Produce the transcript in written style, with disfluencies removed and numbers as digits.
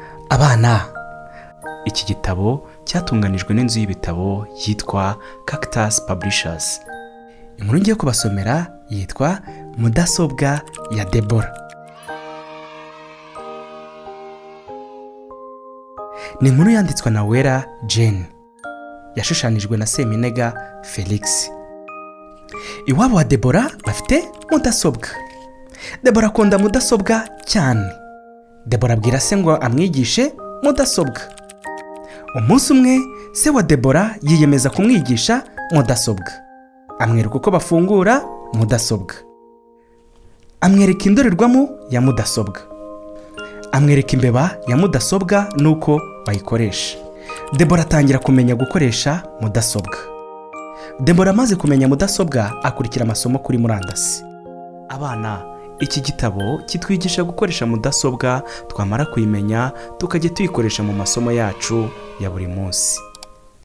Abana, iki gitabo cyatunganijwe n'inzu y'ibitabo yitwa Cactus Publishers. Inkuru ngiye kubasomera yitwa Mudasobwa ya Deborah. Ni inkuru yanditswe na Wera Jane, yashushanijwe na Seminega Felix. Iwabo wa Deborah bafite mudasobwa. Deborah akunda mudasobwa cyane. Deborah abwira se ngo amwigishe mudasobwa. Umunsi umwe se wa Deborah yiyemeza kumwigisha mudasobwa. Amwereka uko bafungura mudasobwa. Amwereka indorerwamo ya mudasobwa. Amwereka imbeba ya mudasobwa nuko bayikoresha. Deborah atangira kumenya gukoresha mudasobwa. Deborah amaze kumenya mudasobwa akurikira amasomo kuri murandasi. Abana, iki gitabo kitwigisha gukoresha mudasobwa, twamara kuyimenya tukajya tuyikoresha mu masomo yacu ya buri munsi.